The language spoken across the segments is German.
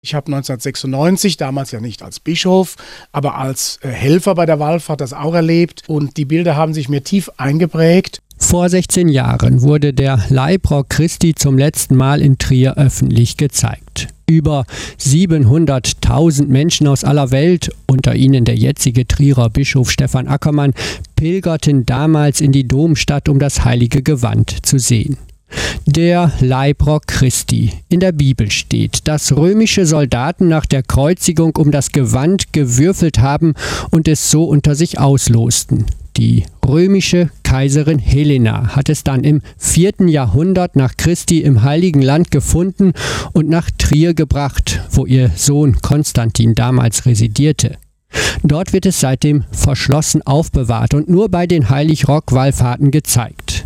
Ich habe 1996, damals ja nicht als Bischof, aber als Helfer bei der Wallfahrt das auch erlebt und die Bilder haben sich mir tief eingeprägt. Vor 16 Jahren wurde der Leibrock Christi zum letzten Mal in Trier öffentlich gezeigt. Über 700.000 Menschen aus aller Welt, unter ihnen der jetzige Trierer Bischof Stefan Ackermann, pilgerten damals in die Domstadt, um das heilige Gewand zu sehen. Der Leibrock Christi. In der Bibel steht, dass römische Soldaten nach der Kreuzigung um das Gewand gewürfelt haben und es so unter sich auslosten. Die römische Kaiserin Helena hat es dann im 4. Jahrhundert nach Christi im Heiligen Land gefunden und nach Trier gebracht, wo ihr Sohn Konstantin damals residierte. Dort wird es seitdem verschlossen aufbewahrt und nur bei den Heilig-Rock-Wallfahrten gezeigt.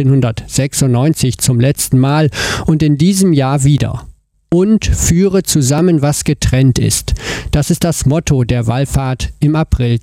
1996 zum letzten Mal und in diesem Jahr wieder. Und führe zusammen, was getrennt ist. Das ist das Motto der Wallfahrt im April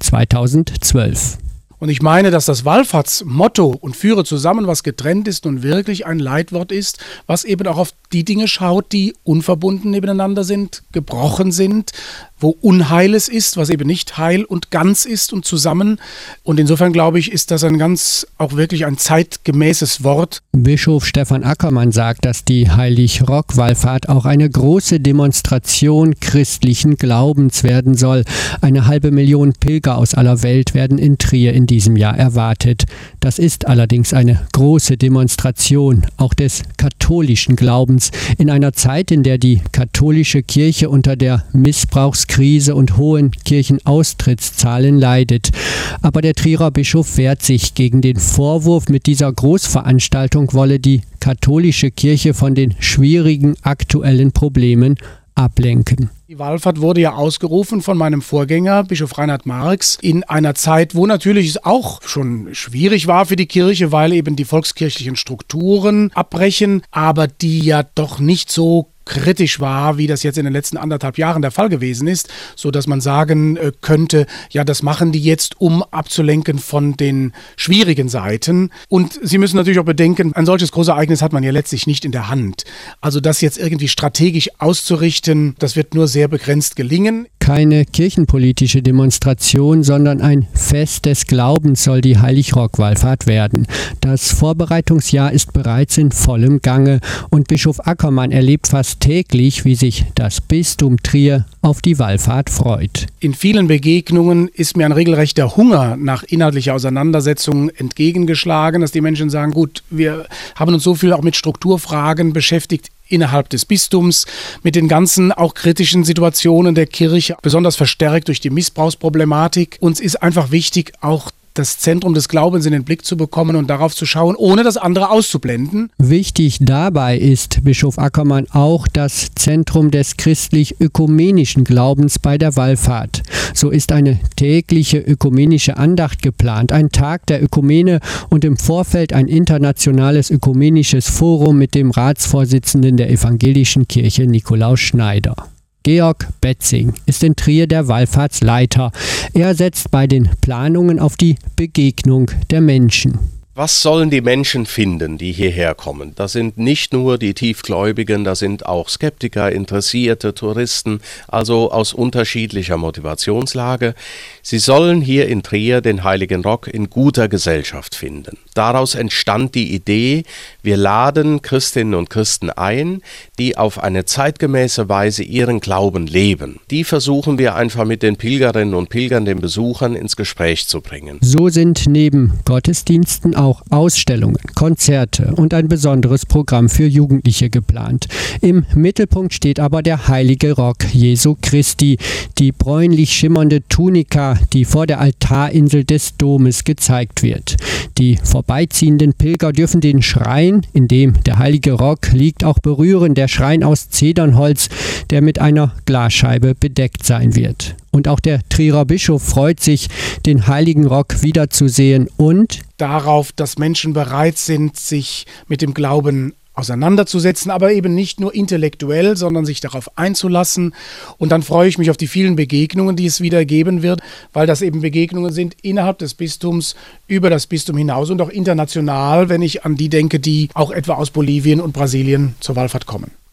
2012. Und ich meine, dass das Wallfahrtsmotto und führe zusammen, was getrennt ist, nun wirklich ein Leitwort ist, was eben auch auf die Dinge schaut, die unverbunden nebeneinander sind, gebrochen sind, wo Unheiles ist, was eben nicht heil und ganz ist und zusammen. Und insofern glaube ich, ist das auch wirklich ein zeitgemäßes Wort. Bischof Stefan Ackermann sagt, dass die Heilig-Rock-Wallfahrt auch eine große Demonstration christlichen Glaubens werden soll. 500.000 Pilger aus aller Welt werden in Trier in diesem Jahr erwartet. Das ist allerdings eine große Demonstration, auch des katholischen Glaubens, in einer Zeit, in der die katholische Kirche unter der Missbrauchskrise und hohen Kirchenaustrittszahlen leidet. Aber der Trierer Bischof wehrt sich gegen den Vorwurf, mit dieser Großveranstaltung wolle die katholische Kirche von den schwierigen aktuellen Problemen ablenken. Die Wallfahrt wurde ja ausgerufen von meinem Vorgänger, Bischof Reinhard Marx, in einer Zeit, wo natürlich es auch schon schwierig war für die Kirche, weil eben die volkskirchlichen Strukturen abbrechen, aber die ja doch nicht so kritisch war, wie das jetzt in den letzten 1,5 Jahren der Fall gewesen ist, so dass man sagen könnte, ja, das machen die jetzt, um abzulenken von den schwierigen Seiten. Und Sie müssen natürlich auch bedenken, ein solches großes Ereignis hat man ja letztlich nicht in der Hand. Also das jetzt irgendwie strategisch auszurichten, das wird nur sehr begrenzt gelingen. Keine kirchenpolitische Demonstration, sondern ein Fest des Glaubens soll die Heilig-Rock-Wallfahrt werden. Das Vorbereitungsjahr ist bereits in vollem Gange und Bischof Ackermann erlebt fast täglich, wie sich das Bistum Trier auf die Wallfahrt freut. In vielen Begegnungen ist mir ein regelrechter Hunger nach inhaltlicher Auseinandersetzung entgegengeschlagen, dass die Menschen sagen, gut, wir haben uns so viel auch mit Strukturfragen beschäftigt, innerhalb des Bistums, mit den ganzen auch kritischen Situationen der Kirche, besonders verstärkt durch die Missbrauchsproblematik. Uns ist einfach wichtig, auch das Zentrum des Glaubens in den Blick zu bekommen und darauf zu schauen, ohne das andere auszublenden. Wichtig dabei ist, Bischof Ackermann, auch das Zentrum des christlich-ökumenischen Glaubens bei der Wallfahrt. So ist eine tägliche ökumenische Andacht geplant, ein Tag der Ökumene und im Vorfeld ein internationales ökumenisches Forum mit dem Ratsvorsitzenden der Evangelischen Kirche Nikolaus Schneider. Georg Betzing ist in Trier der Wallfahrtsleiter. Er setzt bei den Planungen auf die Begegnung der Menschen. Was sollen die Menschen finden, die hierher kommen? Das sind nicht nur die Tiefgläubigen, da sind auch Skeptiker, Interessierte, Touristen, also aus unterschiedlicher Motivationslage. Sie sollen hier in Trier den Heiligen Rock in guter Gesellschaft finden. Daraus entstand die Idee, wir laden Christinnen und Christen ein, die auf eine zeitgemäße Weise ihren Glauben leben. Die versuchen wir einfach mit den Pilgerinnen und Pilgern, den Besuchern ins Gespräch zu bringen. So sind neben Gottesdiensten auch Ausstellungen, Konzerte und ein besonderes Programm für Jugendliche geplant. Im Mittelpunkt steht aber der Heilige Rock Jesu Christi, die bräunlich schimmernde Tunika, die vor der Altarinsel des Domes gezeigt wird. Die vorbeiziehenden Pilger dürfen den Schrein, in dem der Heilige Rock liegt, auch berühren. Der Schrein aus Zedernholz, der mit einer Glasscheibe bedeckt sein wird. Und auch der Trierer Bischof freut sich, den Heiligen Rock wiederzusehen und darauf, dass Menschen bereit sind, sich mit dem Glauben auseinanderzusetzen, aber eben nicht nur intellektuell, sondern sich darauf einzulassen. Und dann freue ich mich auf die vielen Begegnungen, die es wieder geben wird, weil das eben Begegnungen sind innerhalb des Bistums, über das Bistum hinaus und auch international, wenn ich an die denke, die auch etwa aus Bolivien und Brasilien zur Wallfahrt kommen.